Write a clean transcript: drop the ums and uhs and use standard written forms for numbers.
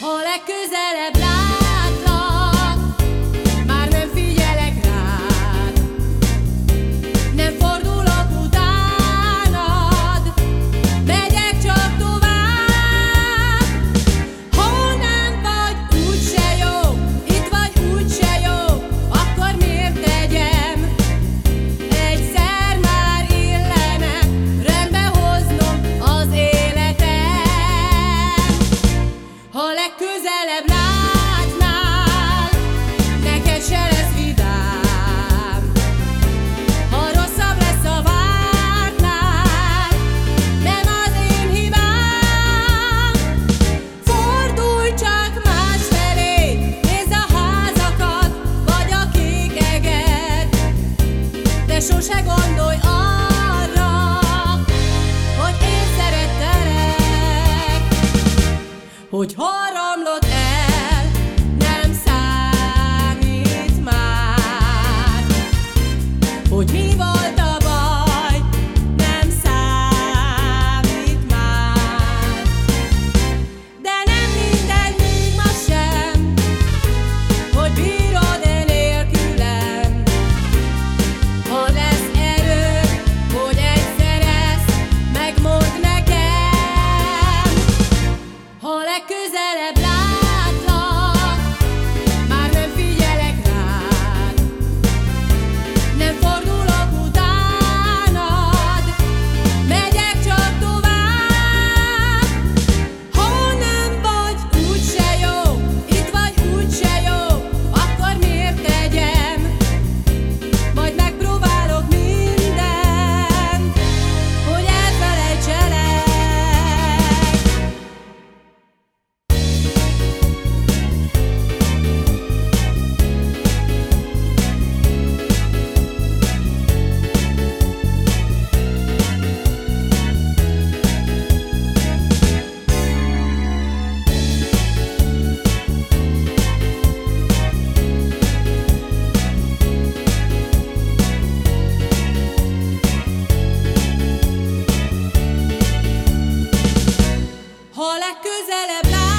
Ha legközelebb látlak, már nem figyelek rád, nem fordulok utánad, megyek csak tovább. Ha nem vagy úgyse jó, itt vagy úgyse jó, akkor miért tegyem? Egyszer már illene rendbe hoznom az életem. Ha legközelebb látnál, neked se lesz vidám. Ha rosszabb lesz a vártnál, nem az én hibám. Fordulj csak másfelé, nézd a házakat, vagy a kék eget, de sose gondolj arra, hogy én szerettelek. Hogy romlott el, nem számít már. Hogy mi volt a baj, nem számít már. De nem mindegy még ma sem, hogy bírod-e nélkülem. Ha lesz erőd, hogy egyszer ezt megmondd nekem. Ha legközelebb látlak, már nem figyelek rád, nem fordulok utánad, megyek csak tovább. Ha nem vagy úgyse jó, itt vagy úgyse jó, akkor miért tegyem? Majd megpróbálok mindent, hogy elfelejtselek. Ha legközelebb